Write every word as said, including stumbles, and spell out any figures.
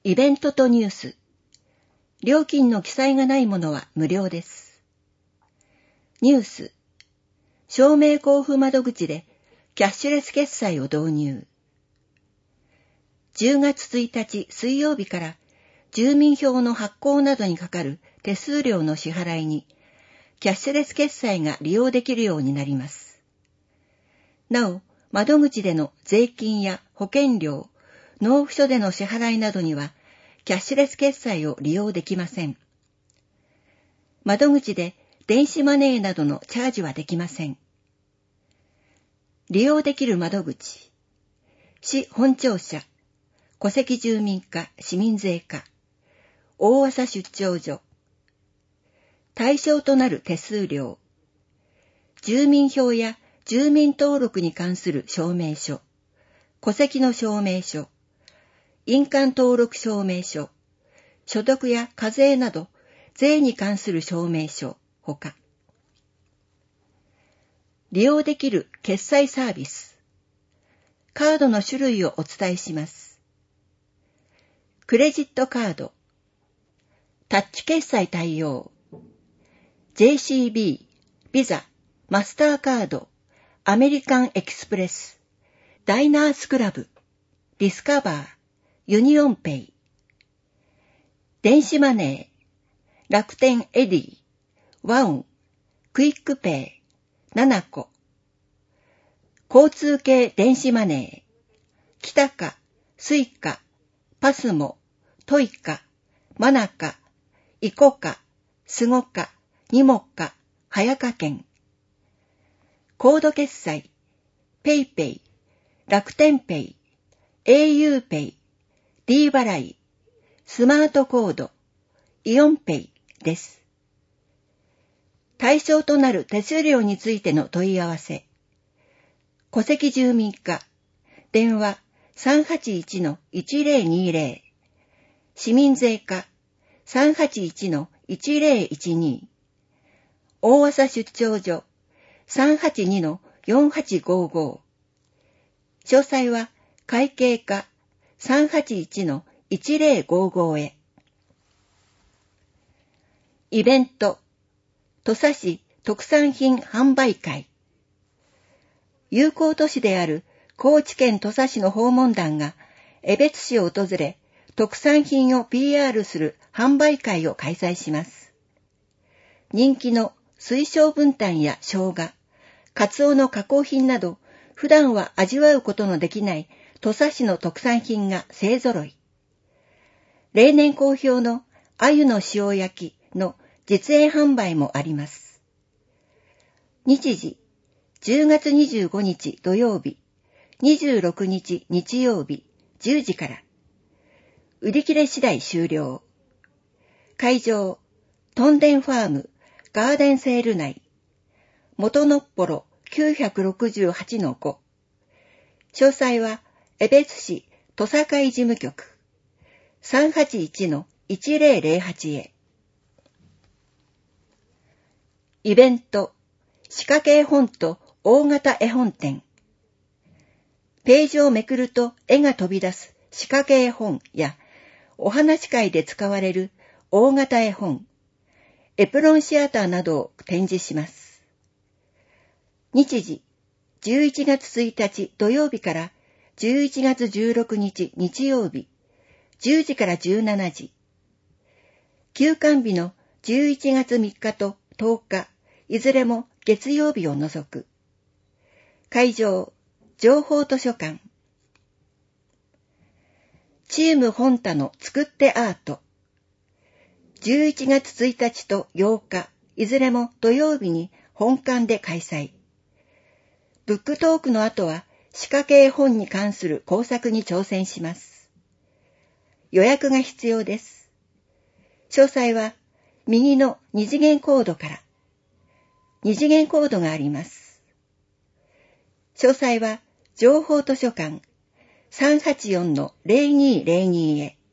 イベントとニュース。料金の記載がないものは無料です。ニュース。証明交付窓口でキャッシュレス決済を導入。じゅうがつついたち水曜日から住民票の発行などにかかる手数料の支払いにキャッシュレス決済が利用できるようになります。なお、窓口での税金や保険料、納付書での支払いなどにはキャッシュレス決済を利用できません。窓口で電子マネーなどのチャージはできません。利用できる窓口、市本庁舎、戸籍住民課市民税課、大麻出張所、対象となる手数料、住民票や住民登録に関する証明書、戸籍の証明書、印鑑登録証明書、所得や課税など税に関する証明書ほか、利用できる決済サービス、カードの種類をお伝えします。クレジットカード、タッチ決済対応、ジェイシービー、ビザ、マスターカード、アメリカンエキスプレス、ダイナースクラブ、ディスカバー、ユニオンペイ、電子マネー、楽天エディ、ワオン、クイックペイ、ナナコ、交通系電子マネー、キタカ、スイカ、パスモ、トイカ、マナカ、イコカ、スゴカ、ニモカ、ハヤカ券、コード決済、ペイペイ、楽天ペイ、au ペイ、D 払い、スマートコード、イオンペイです。対象となる手数料についての問い合わせ。戸籍住民課、電話 さんはちいちのいちぜろにぜろ、市民税課 さんはちいちのいちぜろいちに、大麻出張所 さんはちにのよんはちごご、詳細は会計課 さんはちいちのいちぜろごご へ。イベント、土佐市特産品販売会。友好都市である高知県土佐市の訪問団が江別市を訪れ、特産品を ピーアール する販売会を開催します。人気の水晶文旦や生姜、カツオの加工品など、普段は味わうことのできない土佐市の特産品が勢ぞろい。例年好評の鮎の塩焼きの実演販売もあります。日時、じゅうがつにじゅうごにち土曜日、にじゅうろくにち日曜日、じゅうじから。売り切れ次第終了。会場、トンデンファーム、ガーデンセール内。元のっぽろ きゅうろくはちのご。詳細は、江別市土佐会事務局 さんはちいちのいちぜろぜろはち へ。イベント、仕掛け絵本と大型絵本展。ページをめくると絵が飛び出す仕掛け絵本や、お話会で使われる大型絵本、エプロンシアターなどを展示します。日時、じゅういちがつついたち土曜日からじゅういちがつじゅうろくにち日曜日、じゅうじからじゅうしちじ。休館日のじゅういちがつみっかととおか、いずれも月曜日を除く。会場、情報図書館。チーム本田の作ってアート。じゅういちがつついたちとようか、いずれも土曜日に本館で開催。ブックトークの後は仕掛け絵本に関する工作に挑戦します。予約が必要です。詳細は右の二次元コードから。二次元コードがあります。詳細は情報図書館 さんはちよんのぜろにぜろに へ。